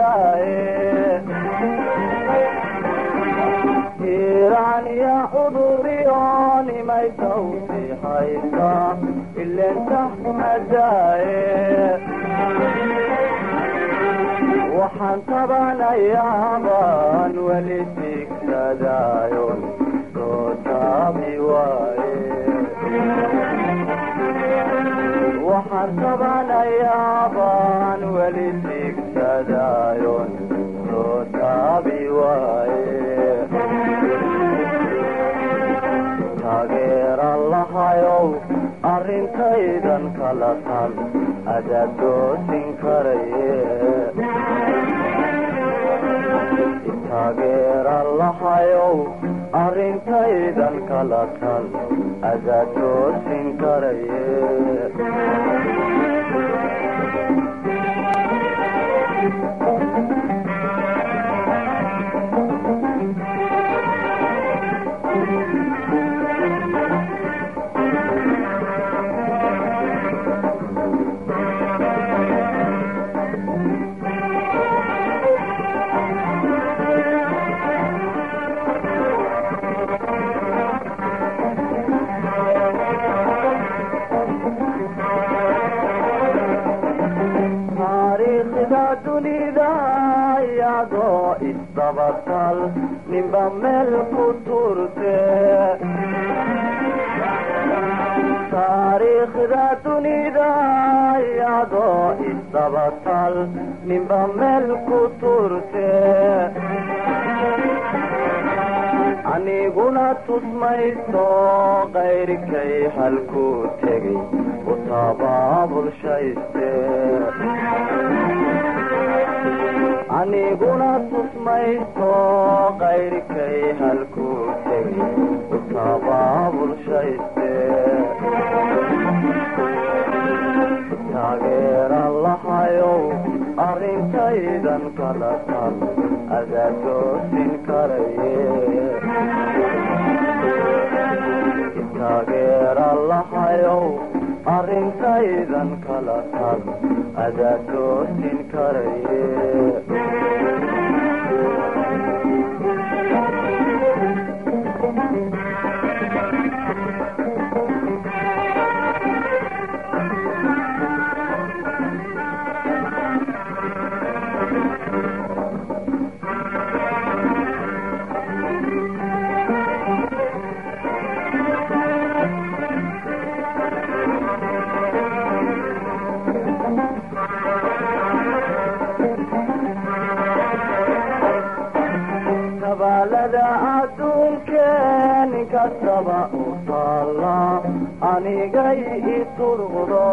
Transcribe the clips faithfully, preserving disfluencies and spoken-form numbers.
عداي إيران يا حضوريوني ما يتوفي حيطة إلا انت عداي وحن طبعا أيامان ولدك سدايون صوتابي وايه وحن طبعا أيامان ولدك سدايون صوتابي وايه تغير الله يو أرنتيدا كالتان أجدو سنكريه تغير الله يو أرنتيدا كالتان أجدو سنكريه isdabatal ninba meel ku turte taariikhda dunida iyadoo isdabatal ninba meel ku turte aniguna tusmayso qayrkay halku tegay u tabaabulshayste aniguna tusmayso qayrkay halku tegay u tabaabulshayste taageer allahayow arrintaydan kala tal adaa toosin karaye taageer allahayow arrintaydan kala tal adaa toosin karaye balada adduunkeen inkastaba u taalla anigay i turqdo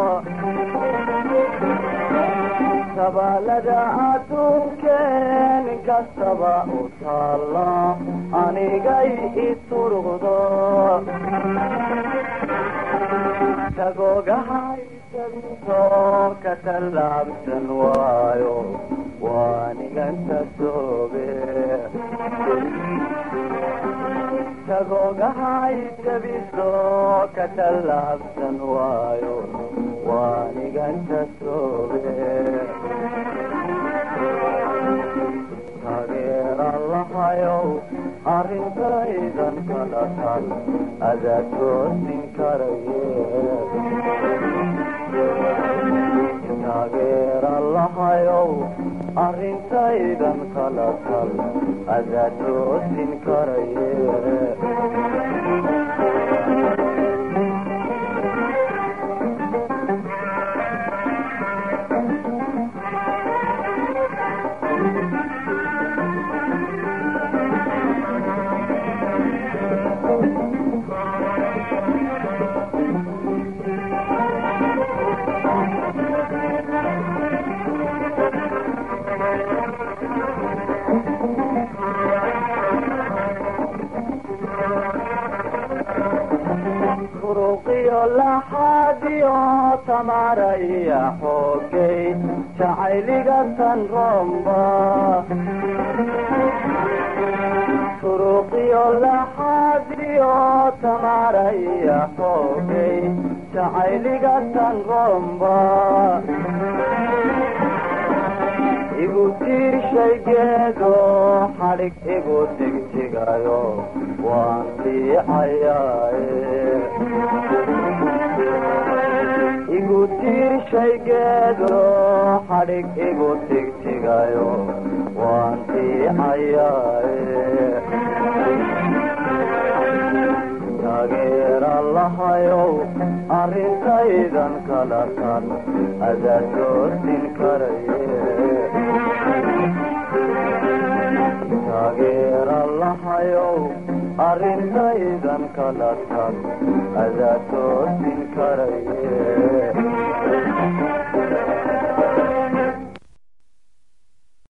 balada adduunkeen inkastaba u taalla anigay i turqdo tagogahay sabitoo ka tallaabsan waayo waaniganta soobe tagogahay sabiso ka tallaabsan waayo waaniganta soobe taageer allahayow arrintaydan kala tal adaa toosin karaye taageer allahayow arrintaydan kala tal adaa toosin karaye laxadiyo tamara iya xoogay jacayliga tan romba turuqiyo laxadiyo tamara iya xoogay jacayliga tan romba igu tiirshay geedo xadhig igu tigtigayo waan liicayaaye igu tiirshay geedo xadhig igu tigtigayo waan liicayaaye taageera lahayow arrintaydan kala tan adaa toosin karaye taageera lahayow arrintaydan kala tan adaa toosin karaye